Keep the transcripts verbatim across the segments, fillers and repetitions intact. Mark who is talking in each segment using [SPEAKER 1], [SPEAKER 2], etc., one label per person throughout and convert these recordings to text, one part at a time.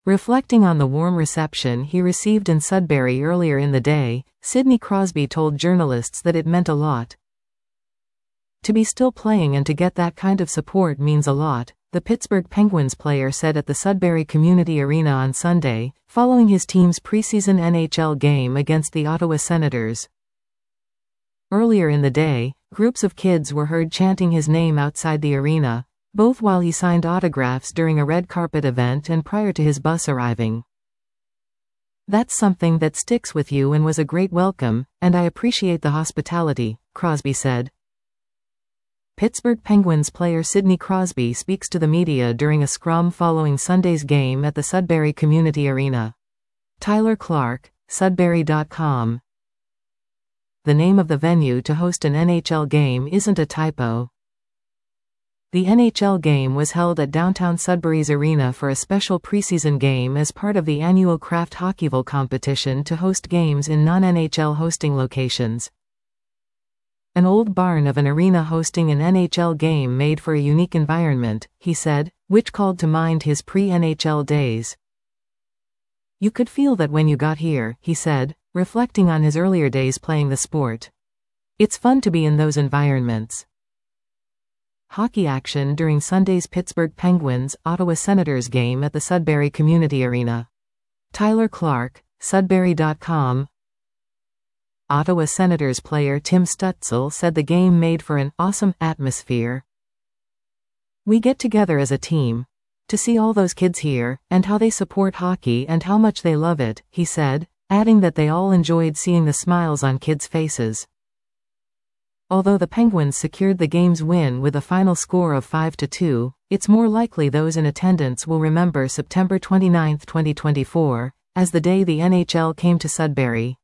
[SPEAKER 1] Reflecting on the warm reception he received in Sudbury earlier in the day, Sidney Crosby told journalists that it meant a lot. "To be still playing and to get that kind of support means a lot," the Pittsburgh Penguins player said at the Sudbury Community Arena on Sunday, following his team's preseason N H L game against the Ottawa Senators. Earlier in the day, groups of kids were heard chanting his name outside the arena, both while he signed autographs during a red carpet event and prior to his bus arriving. "That's something that sticks with you and was a great welcome, and I appreciate the hospitality," Crosby said. Pittsburgh Penguins player Sidney Crosby speaks to the media during a scrum following Sunday's game at the Sudbury Community Arena. Tyler Clark, Sudbury dot com. The name of the venue to host an N H L game isn't a typo. The N H L game was held at downtown Sudbury's arena for a special preseason game as part of the annual Kraft Hockeyville competition to host games in non-N H L hosting locations. "An old barn of an arena hosting an N H L game made for a unique environment," he said, which called to mind his pre-N H L days. "You could feel that when you got here," he said, reflecting on his earlier days playing the sport. "It's fun to be in those environments." Hockey action during Sunday's Pittsburgh Penguins-Ottawa Senators game at the Sudbury Community Arena. Tyler Clark, Sudbury dot com. Ottawa Senators player Tim Stützle said the game made for an awesome atmosphere. "We get together as a team. To see all those kids here, and how they support hockey and how much they love it," he said, adding that they all enjoyed seeing the smiles on kids' faces. Although the Penguins secured the game's win with a final score of five to two, it's more likely those in attendance will remember September twenty-ninth, twenty twenty-four, as the day the N H L came to Sudbury.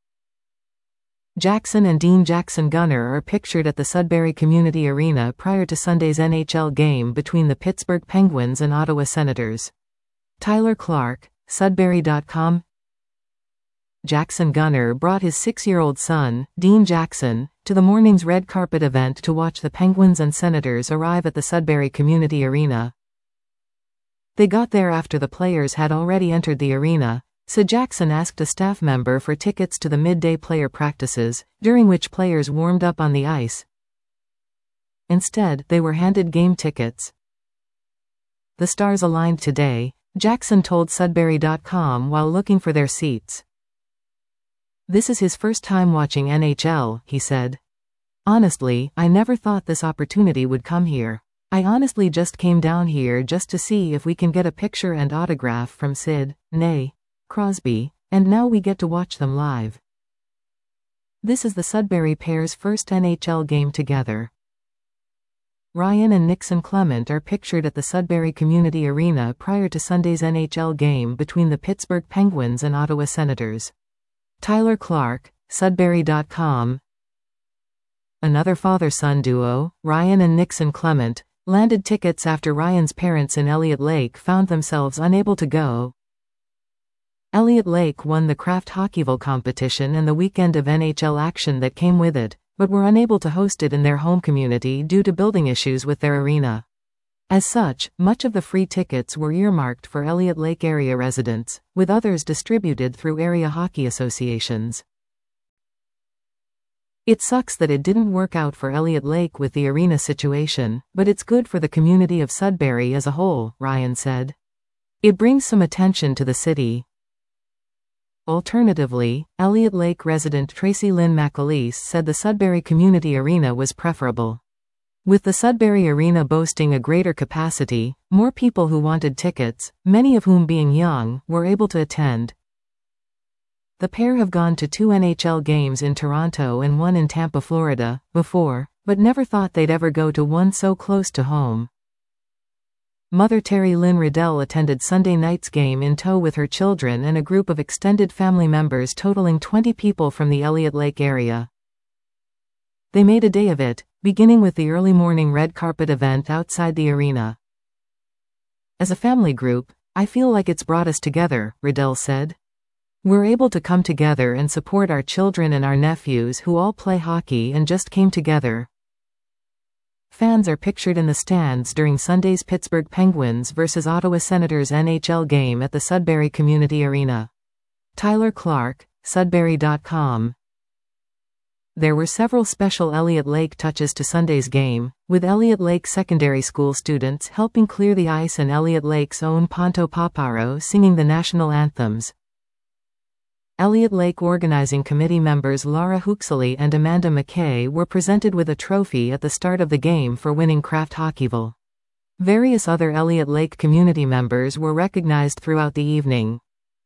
[SPEAKER 1] Jackson and Dean Jackson Gunner are pictured at the Sudbury Community Arena prior to Sunday's N H L game between the Pittsburgh Penguins and Ottawa Senators. Tyler Clark, Sudbury dot com. Jackson Gunner brought his six-year-old son, Dean Jackson, to the morning's red carpet event to watch the Penguins and Senators arrive at the Sudbury Community Arena. They got there after the players had already entered the arena, so Jackson asked a staff member for tickets to the midday player practices, during which players warmed up on the ice. Instead, they were handed game tickets. "The stars aligned today," Jackson told Sudbury dot com while looking for their seats. "This is his first time watching N H L," he said. "Honestly, I never thought this opportunity would come here. I honestly just came down here just to see if we can get a picture and autograph from Sid, nay, Crosby, and now we get to watch them live." This is the Sudbury pair's first N H L game together. Ryan and Nixon Clement are pictured at the Sudbury Community Arena prior to Sunday's N H L game between the Pittsburgh Penguins and Ottawa Senators. Tyler Clark, Sudbury dot com. Another father-son duo, Ryan and Nixon Clement, landed tickets after Ryan's parents in Elliott Lake found themselves unable to go. Elliott Lake won the Kraft Hockeyville competition and the weekend of N H L action that came with it, but were unable to host it in their home community due to building issues with their arena. As such, much of the free tickets were earmarked for Elliott Lake area residents, with others distributed through area hockey associations. "It sucks that it didn't work out for Elliott Lake with the arena situation, but it's good for the community of Sudbury as a whole," Ryan said. "It brings some attention to the city." Alternatively, Elliott Lake resident Tracy Lynn McAleese said the Sudbury Community Arena was preferable. With the Sudbury Arena boasting a greater capacity, more people who wanted tickets, many of whom being young, were able to attend. The pair have gone to two N H L games in Toronto and one in Tampa, Florida, before, but never thought they'd ever go to one so close to home. Mother Terry Lynn Riddell attended Sunday night's game in tow with her children and a group of extended family members totaling twenty people from the Elliott Lake area. They made a day of it, beginning with the early morning red carpet event outside the arena. "As a family group, I feel like it's brought us together," Riddell said. "We're able to come together and support our children and our nephews who all play hockey and just came together." Fans are pictured in the stands during Sunday's Pittsburgh Penguins versus Ottawa Senators N H L game at the Sudbury Community Arena. Tyler Clark, Sudbury dot com. There were several special Elliott Lake touches to Sunday's game, with Elliott Lake Secondary School students helping clear the ice and Elliott Lake's own Ponto Paparo singing the national anthems. Elliott Lake Organizing Committee members Laura Huxley and Amanda McKay were presented with a trophy at the start of the game for winning Kraft Hockeyville. Various other Elliott Lake community members were recognized throughout the evening.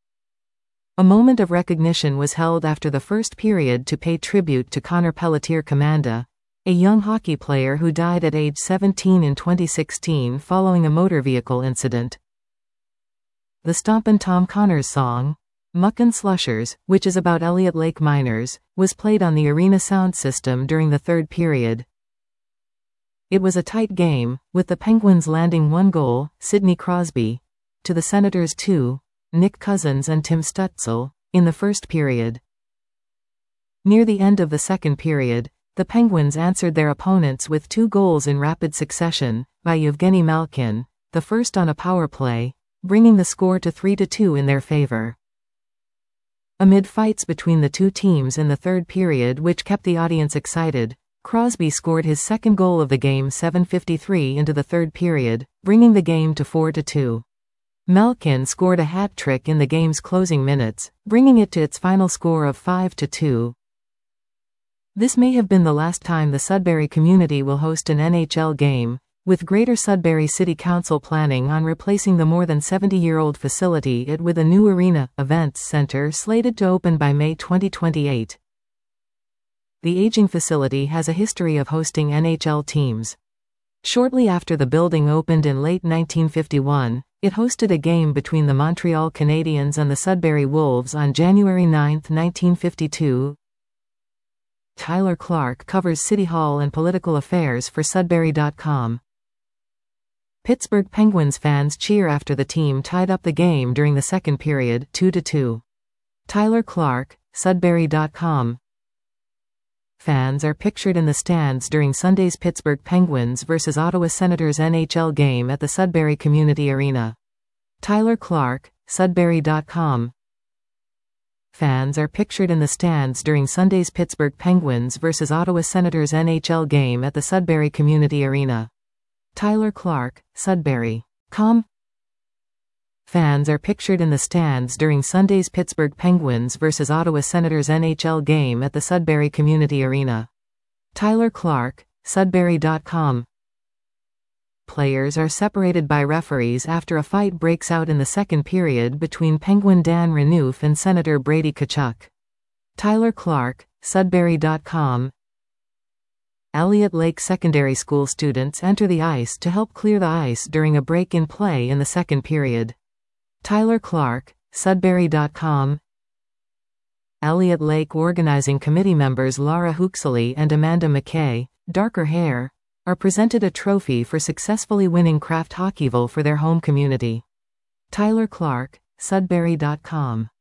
[SPEAKER 1] A moment of recognition was held after the first period to pay tribute to Connor Pelletier-Commanda, a young hockey player who died at age seventeen in twenty sixteen following a motor vehicle incident. The Stompin' Tom Connors song, Muckin' Slushers, which is about Elliott Lake miners, was played on the arena sound system during the third period. It was a tight game, with the Penguins landing one goal, Sidney Crosby, to the Senators two, Nick Cousins and Tim Stutzel, in the first period. Near the end of the second period, the Penguins answered their opponents with two goals in rapid succession, by Evgeny Malkin, the first on a power play, bringing the score to three to two in their favor. Amid fights between the two teams in the third period which kept the audience excited, Crosby scored his second goal of the game seven fifty-three into the third period, bringing the game to four to two. Malkin scored a hat trick in the game's closing minutes, bringing it to its final score of five to two. This may have been the last time the Sudbury community will host an N H L game, with Greater Sudbury City Council planning on replacing the more than seventy-year-old facility it with a new arena events center slated to open by May twenty twenty-eight. The aging facility has a history of hosting N H L teams. Shortly after the building opened in late nineteen fifty-one, it hosted a game between the Montreal Canadiens and the Sudbury Wolves on January ninth, nineteen fifty-two. Tyler Clark covers City Hall and political affairs for Sudbury dot com. Pittsburgh Penguins fans cheer after the team tied up the game during the second period, two to two. Tyler Clark, Sudbury dot com. Fans are pictured in the stands during Sunday's Pittsburgh Penguins versus Ottawa Senators N H L game at the Sudbury Community Arena. Tyler Clark, Sudbury dot com. Fans are pictured in the stands during Sunday's Pittsburgh Penguins versus Ottawa Senators N H L game at the Sudbury Community Arena. Tyler Clark, Sudbury dot com. Fans are pictured in the stands during Sunday's Pittsburgh Penguins versus Ottawa Senators N H L game at the Sudbury Community Arena. Tyler Clark, Sudbury dot com. Players are separated by referees after a fight breaks out in the second period between Penguin Dan Renouf and Senator Brady Tkachuk. Tyler Clark, Sudbury dot com. Elliott Lake Secondary School students enter the ice to help clear the ice during a break in play in the second period. Tyler Clark, Sudbury dot com. Elliott Lake Organizing Committee members Laura Huxley and Amanda McKay, darker hair, are presented a trophy for successfully winning Kraft Hockeyville for their home community. Tyler Clark, Sudbury dot com.